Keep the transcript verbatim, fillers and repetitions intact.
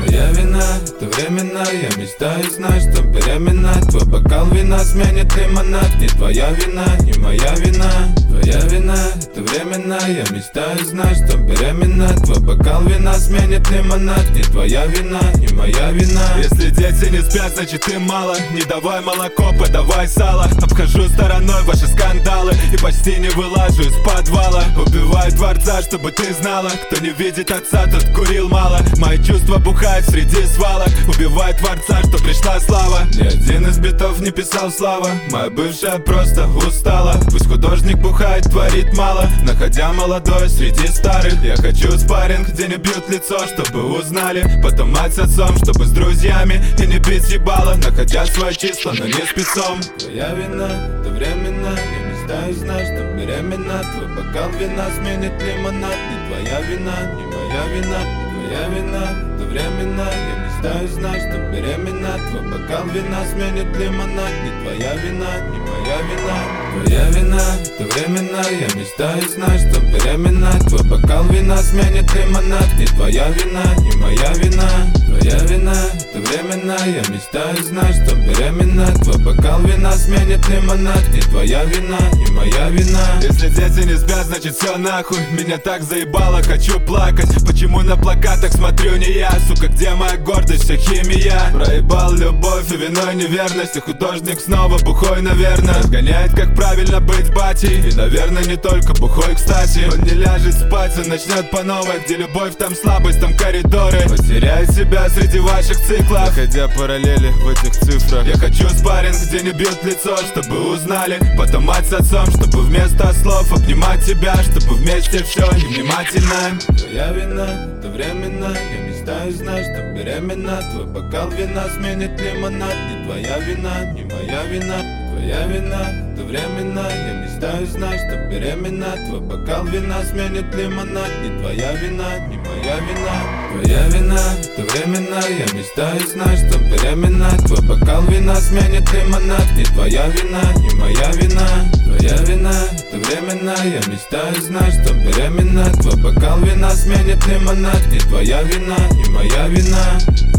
Твоя вина, это временно, я мечтаю знать, что беременна. Твой бокал вина сменит лимонад. Не твоя вина, не моя вина. Твоя вина, это временно, я мечтаю знать, что беременна. Твой бокал вина сменит лимонад. Не твоя вина, не моя вина. Если дети не спят, значит ты мало. Не давай молоко, подавай сало. Обхожу стороной ваши скандалы и почти не вылажу из подвала. Убиваю дворца, чтобы ты знала, кто не видит отца, тот курил мало. Мои чувства бухают среди свалок. Убивай творца, что пришла слава. Ни один из битов не писал слава. Моя бывшая просто устала. Пусть художник бухает, творит мало, находя молодое среди старых. Я хочу спарринг, где не бьют лицо, чтобы узнали. Потом мать с отцом, чтобы с друзьями и не бить ебало, находя свои числа, но не спецом. Твоя вина, это временно, я мечтаю знать, что беременна. Твой бокал вина сменит лимонад. Не твоя вина, не моя вина. Твоя вина, это временно, я мечтаю знать, что беременна. Твой бокал вина сменит лимонад. Не твоя вина, не моя вина. Твоя вина, это временно, я мечтаю знать, что беременна. Твой бокал вина сменит лимонад. Не твоя вина, не моя вина. Твоя вина, это временно, я мечтаю знать, что беременна. Твой бокал вина сменит лимонад. Не твоя вина, не моя вина. Если дети не спят, значит все нахуй. Меня так заебало, хочу плакать. Почему на плакатах смотрю не я? Сука, где моя гордость, вся химия? Проебал любовь и виной неверность. И художник снова бухой, наверное. Разгоняет, как правильно быть батей. И, наверное, не только бухой, кстати. Он не ляжет спать, он начнет по новой. Где любовь, там слабость, там коридоры. Потеряет себя среди ваших циклов, находя параллели в этих цифрах. Я хочу спарринг, где не бьют лицо, чтобы узнали. Потом мать с отцом, чтобы вместо слов обнимать тебя, чтобы вместе все невнимательно. Твоя вина, это временно, я мечтаю знать, что беременна. Твой бокал вина сменит лимонад. Не твоя вина, не моя вина. Твоя вина, это временно, я мечтаю знать, что беременна. Твой бокал вина сменит лимонад. Не твоя вина, не моя вина. Твоя вина, это временно, я мечтаю знать, что беременна. Твой бокал вина сменит лимонад. Не твоя вина, не моя вина. Твоя вина, это временно, я мечтаю знать, что беременна. Твой бокал вина сменит лимонад. Не твоя вина, не моя вина.